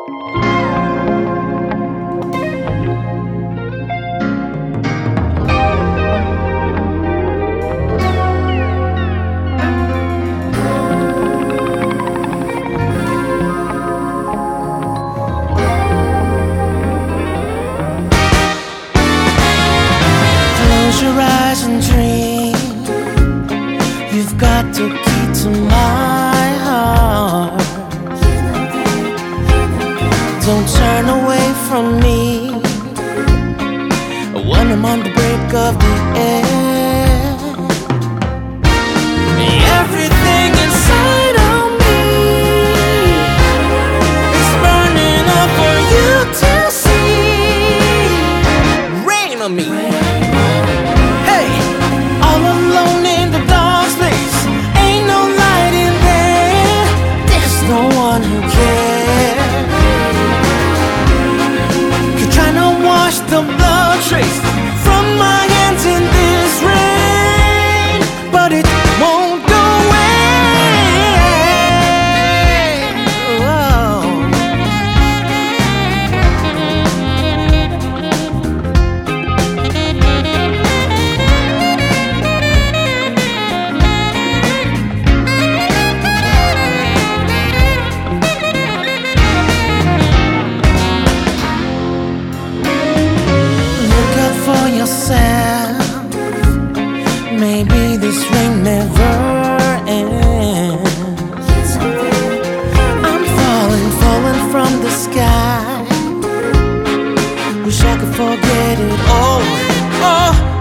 Close your eyes and dream. You've got the key to my heart. Don't turn away from me when I'm on the brink of the end. Everything inside of me is burning up for you to see. Rain on me. Hey, all alone in the dark space, ain't no light in there. There's no one who cares. You're trying to wash the blood trace from my hands in this rain, but it won't go away. Oh. Look out for yourself. Maybe this rain never ends. I'm falling from the sky. Wish I could forget it all. Oh.